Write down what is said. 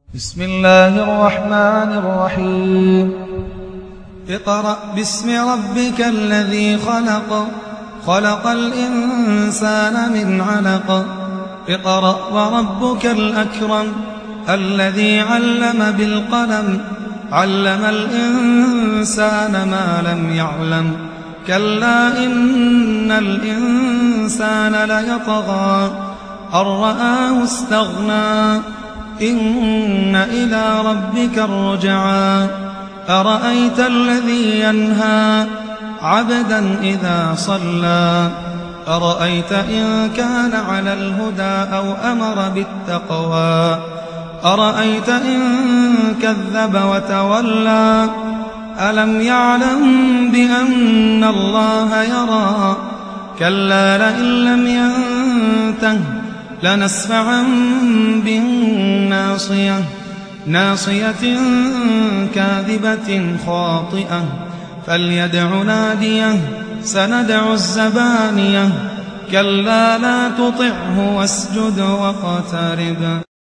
بسم الله الرحمن الرحيم اقرأ باسم ربك الذي خلق خلق الإنسان من علق اقرأ وربك الأكرم الذي علم بالقلم علم الإنسان ما لم يعلم كلا إن الإنسان ليطغى أن رآه استغنى إن إلى ربك الرجعى أرأيت الذي ينهى عبدا إذا صلى أرأيت إن كان على الهدى أو أمر بالتقوى أرأيت إن كذب وتولى ألم يعلم بأن الله يرى كلا لئن لم ينته لنسفعا بالناصية ناصية كاذبة خاطئة فليدع ناديه سندع الزبانية كلا لا تطعه واسجد واقترب